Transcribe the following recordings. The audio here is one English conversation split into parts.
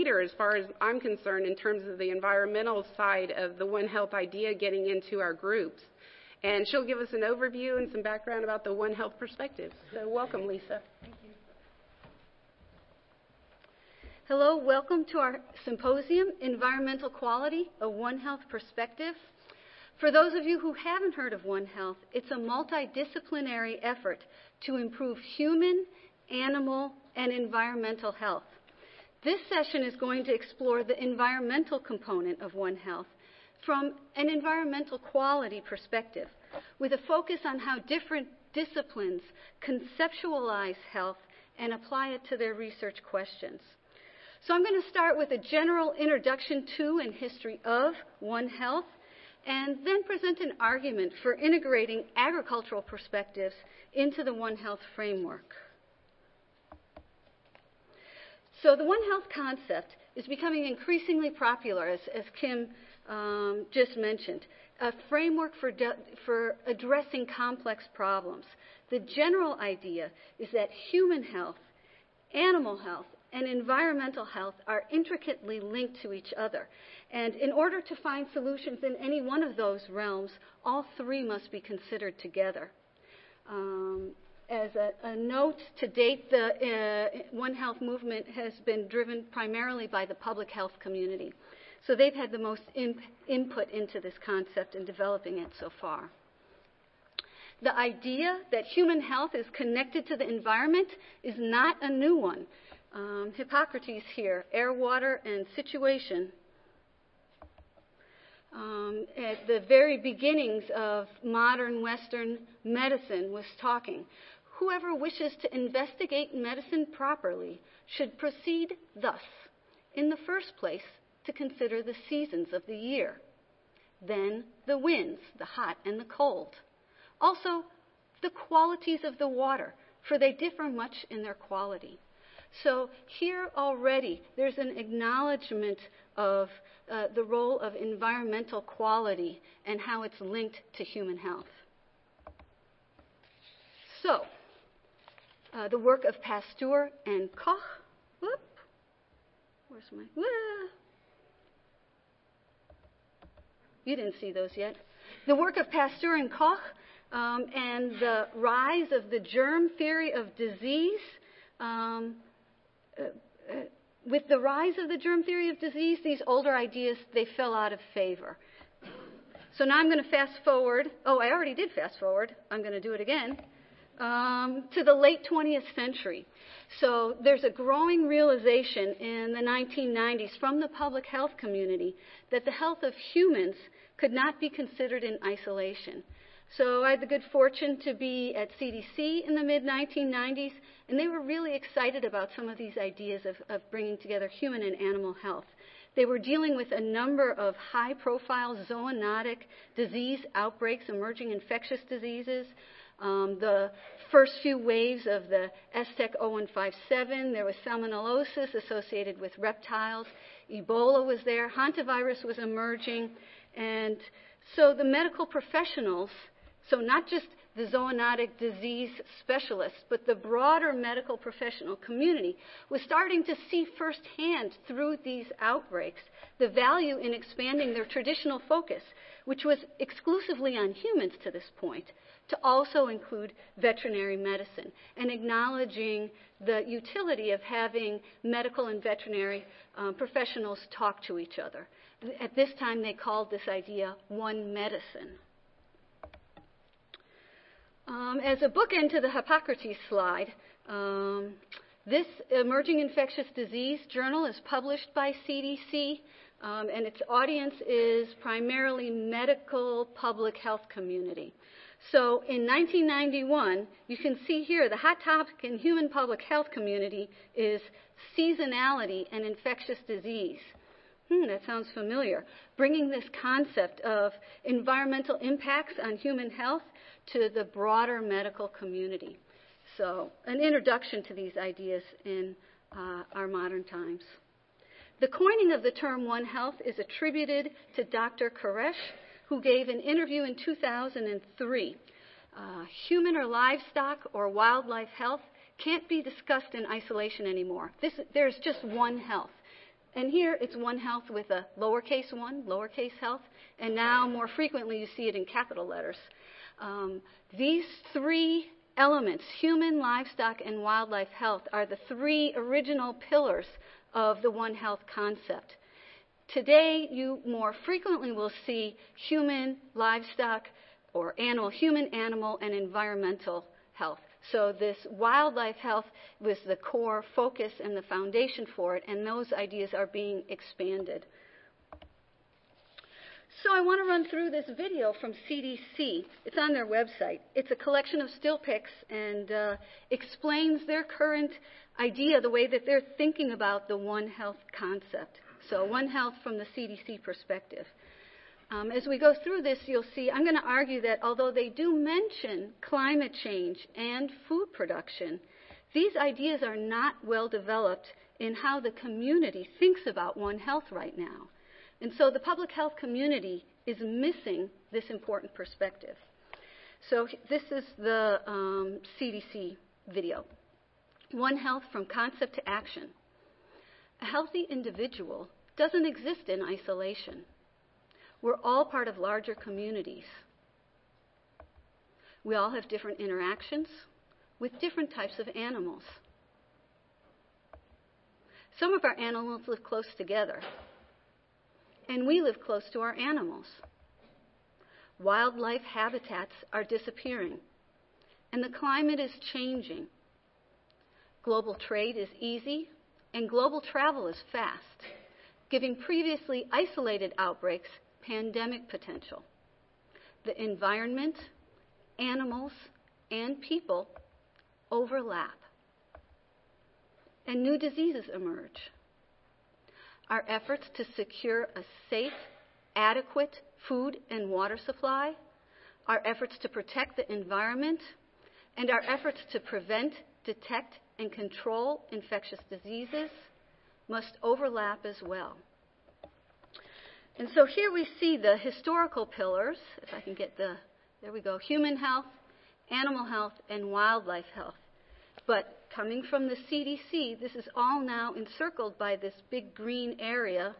leader, as far as I'm concerned, in terms of the environmental side of the One Health idea getting into our groups. And she'll give us an overview and some background about the One Health perspective. So welcome, Lisa. Thank you. Hello, welcome to our symposium, Environmental Quality, a One Health Perspective. For those of you who haven't heard of One Health, it's a multidisciplinary effort to improve human, animal, and environmental health. This session is going to explore the environmental component of One Health from an environmental quality perspective, with a focus on how different disciplines conceptualize health and apply it to their research questions. So I'm going to start with a general introduction to and history of One Health, and then present an argument for integrating agricultural perspectives into the One Health framework. So the One Health concept is becoming increasingly popular, as Kim just mentioned, a framework for addressing complex problems. The general idea is that human health, animal health, and environmental health are intricately linked to each other. And in order to find solutions in any one of those realms, all three must be considered together. As a note, to date, the One Health movement has been driven primarily by the public health community. So they've had the most input into this concept in developing it so far. The idea that human health is connected to the environment is not a new one. Hippocrates here, air, water, and situation. At the very beginnings of modern Western medicine was talking. Whoever wishes to investigate medicine properly should proceed thus. In the first place, to consider the seasons of the year. Then the winds, the hot and the cold. Also, the qualities of the water, for they differ much in their quality. So here already there's an acknowledgement of the role of environmental quality and how it's linked to human health. So, the work of Pasteur and Koch. Where's my... You didn't see those yet. The work of Pasteur and Koch and the rise of the germ theory of disease. With the rise of the germ theory of disease, these older ideas, they fell out of favor. So now I'm going to fast forward. Oh, I already did fast forward. I'm going to do it again. To the late 20th century. So there's a growing realization in the 1990s from the public health community that the health of humans could not be considered in isolation. So I had the good fortune to be at CDC in the mid-1990s, and they were really excited about some of these ideas of bringing together human and animal health. They were dealing with a number of high-profile zoonotic disease outbreaks, emerging infectious diseases. The first few waves of the Aztec 0157, there was salmonellosis associated with reptiles. Ebola was there. Hantavirus was emerging. And so the medical professionals, so not just the zoonotic disease specialists, but the broader medical professional community was starting to see firsthand through these outbreaks the value in expanding their traditional focus, which was exclusively on humans to this point, to also include veterinary medicine, and acknowledging the utility of having medical and veterinary professionals talk to each other. At this time, they called this idea one medicine. As a bookend to the Hippocrates slide, this emerging infectious disease journal is published by CDC, and its audience is primarily medical public health community. So in 1991, you can see here the hot topic in human public health community is seasonality and infectious disease. That sounds familiar. Bringing this concept of environmental impacts on human health to the broader medical community. So an introduction to these ideas in our modern times. The coining of the term One Health is attributed to Dr. Koresh, who gave an interview in 2003. Human or livestock or wildlife health can't be discussed in isolation anymore. There's just one health. And here it's One Health with a lowercase 1, lowercase health, and now more frequently you see it in capital letters. These three elements, human, livestock, and wildlife health, are the three original pillars of the One Health concept. Today, you more frequently will see human, livestock, or human, animal, and environmental health. So this wildlife health was the core focus and the foundation for it, and those ideas are being expanded. So I want to run through this video from CDC. It's on their website. It's a collection of still pics and explains their current idea, the way that they're thinking about the One Health concept. So One Health from the CDC perspective. As we go through this, you'll see I'm going to argue that although they do mention climate change and food production, these ideas are not well developed in how the community thinks about One Health right now. And so the public health community is missing this important perspective. So this is the CDC video. One Health from concept to action. A healthy individual doesn't exist in isolation. We're all part of larger communities. We all have different interactions with different types of animals. Some of our animals live close together, and we live close to our animals. Wildlife habitats are disappearing, and the climate is changing. Global trade is easy, and global travel is fast, giving previously isolated outbreaks pandemic potential. The environment, animals, and people overlap, and new diseases emerge. Our efforts to secure a safe, adequate food and water supply, our efforts to protect the environment, and our efforts to prevent, detect, and control infectious diseases must overlap as well. And so here we see the historical pillars, if I can get there we go, human health, animal health, and wildlife health. But coming from the CDC, this is all now encircled by this big green area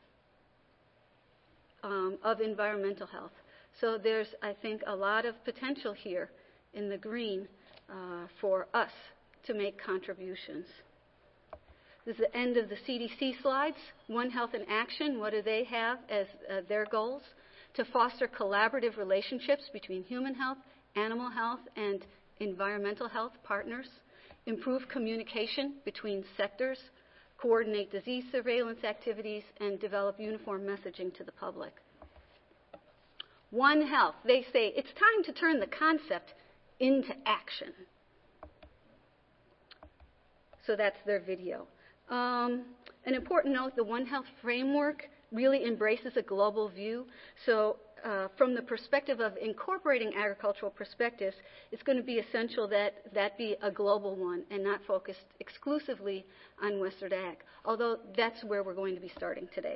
of environmental health. So there's, I think, a lot of potential here in the green for us to make contributions. This is the end of the CDC slides. One Health in Action, what do they have as their goals? To foster collaborative relationships between human health, animal health, and environmental health partners. Improve communication between sectors. Coordinate disease surveillance activities, and develop uniform messaging to the public. One Health, they say it's time to turn the concept into action. So that's their video. An important note, the One Health framework really embraces a global view. So from the perspective of incorporating agricultural perspectives, it's going to be essential that that be a global one and not focused exclusively on Western ag, although that's where we're going to be starting today.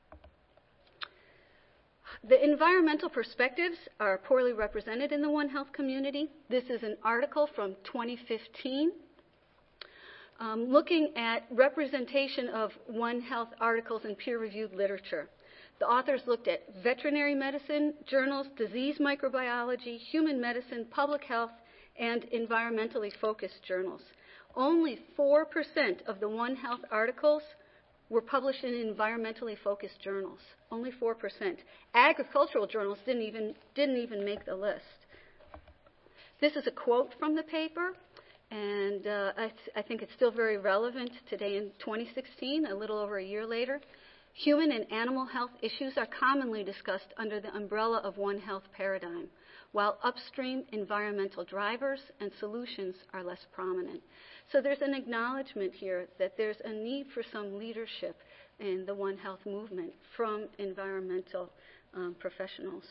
The environmental perspectives are poorly represented in the One Health community. This is an article from 2015. Looking at representation of One Health articles in peer-reviewed literature. The authors looked at veterinary medicine journals, disease microbiology, human medicine, public health, and environmentally focused journals. Only 4% of the One Health articles were published in environmentally focused journals. Only 4%. Agricultural journals didn't even make the list. This is a quote from the paper. And I think it's still very relevant today in 2016, a little over a year later. Human and animal health issues are commonly discussed under the umbrella of One Health paradigm, while upstream environmental drivers and solutions are less prominent. So there's an acknowledgement here that there's a need for some leadership in the One Health movement from environmental professionals.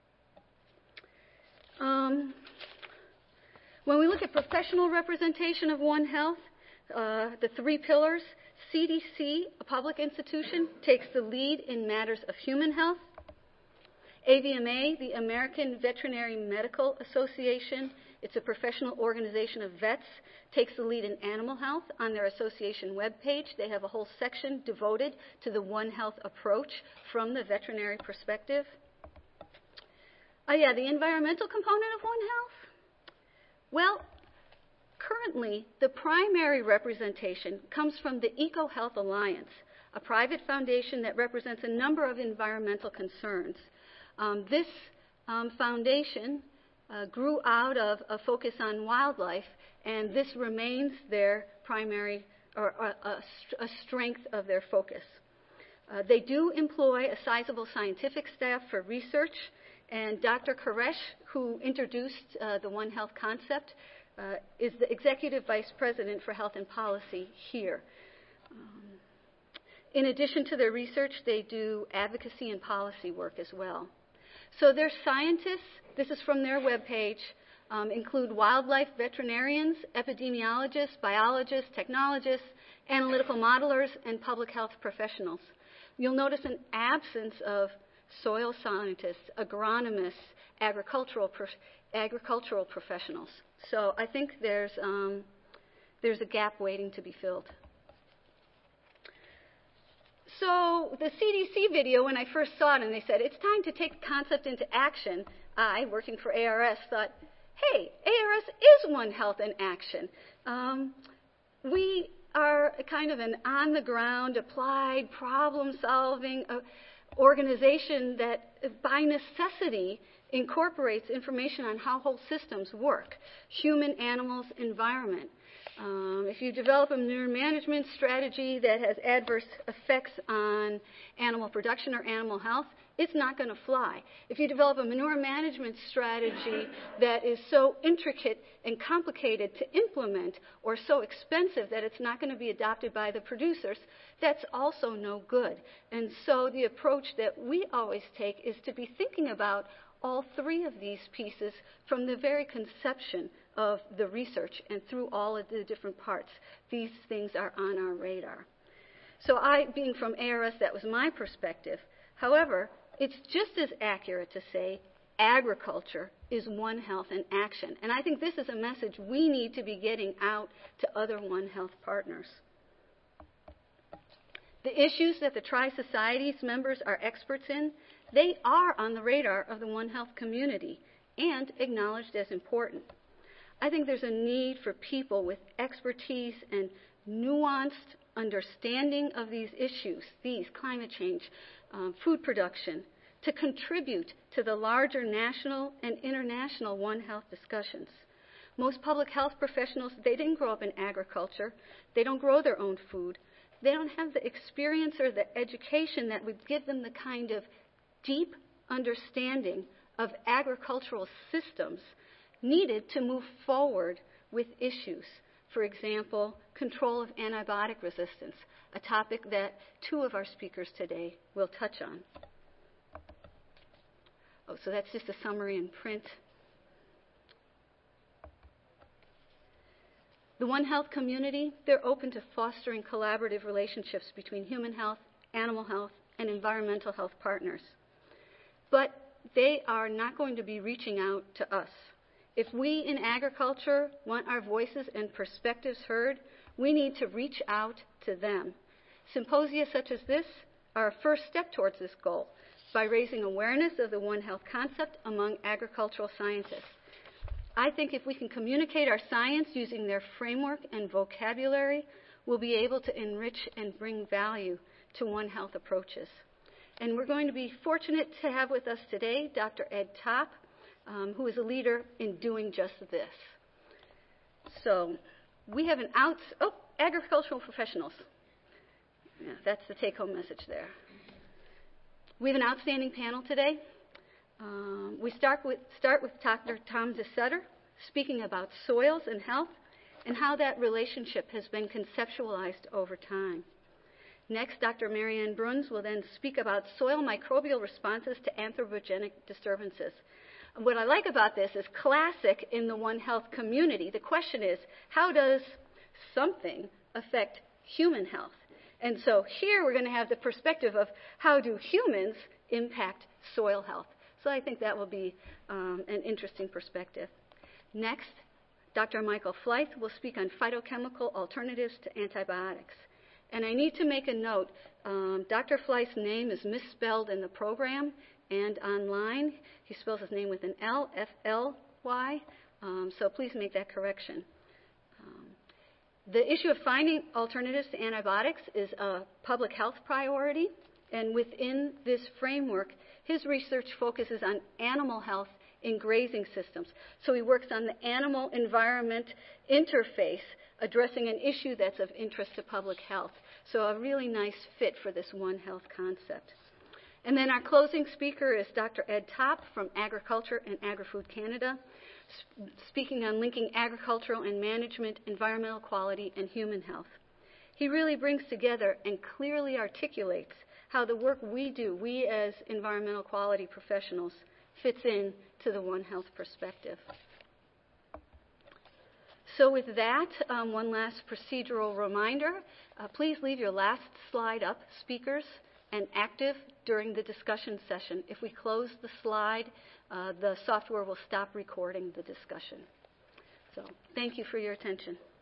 When we look at professional representation of One Health, the three pillars, CDC, a public institution, takes the lead in matters of human health. AVMA, the American Veterinary Medical Association, It's a professional organization of vets, takes the lead in animal health. On their association webpage, they have a whole section devoted to the One Health approach from the veterinary perspective. The environmental component of One Health. Well, currently, the primary representation comes from the EcoHealth Alliance, a private foundation that represents a number of environmental concerns. This foundation grew out of a focus on wildlife, and this remains their primary or a strength of their focus. They do employ a sizable scientific staff for research, and Dr. Koresh, who introduced the One Health concept, is the Executive Vice President for Health and Policy here. In addition to their research, they do advocacy and policy work as well. So their scientists, this is from their webpage, include wildlife veterinarians, epidemiologists, biologists, technologists, analytical modelers, and public health professionals. You'll notice an absence of soil scientists, agronomists, agricultural professionals. So I think there's a gap waiting to be filled. So the CDC video, when I first saw it and they said, it's time to take the concept into action, I, working for ARS, thought, hey, ARS is One Health in action. We are kind of an on-the-ground, applied, problem-solving organization that, by necessity, incorporates information on how whole systems work, human, animals, environment. If you develop a manure management strategy that has adverse effects on animal production or animal health, it's not going to fly. If you develop a manure management strategy that is so intricate and complicated to implement or so expensive that it's not going to be adopted by the producers, that's also no good. And so the approach that we always take is to be thinking about all three of these pieces from the very conception of the research and through all of the different parts. These things are on our radar. So being from ARS, that was my perspective. However, it's just as accurate to say agriculture is One Health in action. And I think this is a message we need to be getting out to other One Health partners. The issues that the Tri-Society's members are experts in, they are on the radar of the One Health community and acknowledged as important. I think there's a need for people with expertise and nuanced understanding of these issues, climate change, food production, to contribute to the larger national and international One Health discussions. Most public health professionals, they didn't grow up in agriculture. They don't grow their own food. They don't have the experience or the education that would give them the kind of deep understanding of agricultural systems needed to move forward with issues. For example, control of antibiotic resistance, a topic that two of our speakers today will touch on. So that's just a summary in print. The One Health community, they're open to fostering collaborative relationships between human health, animal health, and environmental health partners. But they are not going to be reaching out to us. If we in agriculture want our voices and perspectives heard, we need to reach out to them. Symposia such as this are a first step towards this goal by raising awareness of the One Health concept among agricultural scientists. I think if we can communicate our science using their framework and vocabulary, we'll be able to enrich and bring value to One Health approaches. And we're going to be fortunate to have with us today Dr. Ed Topp, who is a leader in doing just this. So we have agricultural professionals. Yeah, that's the take-home message there. We have an outstanding panel today. We start with Dr. Tom DeSutter, speaking about soils and health and how that relationship has been conceptualized over time. Next, Dr. Marianne Bruns will then speak about soil microbial responses to anthropogenic disturbances. What I like about this is classic in the One Health community. The question is, how does something affect human health? And so here we're going to have the perspective of how do humans impact soil health. So I think that will be an interesting perspective. Next, Dr. Michael Fleith will speak on phytochemical alternatives to antibiotics. And I need to make a note, Dr. Fleith's name is misspelled in the program and online. He spells his name with an L, F-L-Y, so please make that correction. The issue of finding alternatives to antibiotics is a public health priority, and within this framework, his research focuses on animal health in grazing systems. So he works on the animal-environment interface, addressing an issue that's of interest to public health. So a really nice fit for this One Health concept. And then our closing speaker is Dr. Ed Topp from Agriculture and Agri-Food Canada, speaking on linking agricultural and management, environmental quality, and human health. He really brings together and clearly articulates how the work we do, we as environmental quality professionals, fits in to the One Health perspective. So with that, one last procedural reminder. Please leave your last slide up, speakers, and active during the discussion session. If we close the slide, the software will stop recording the discussion. So thank you for your attention.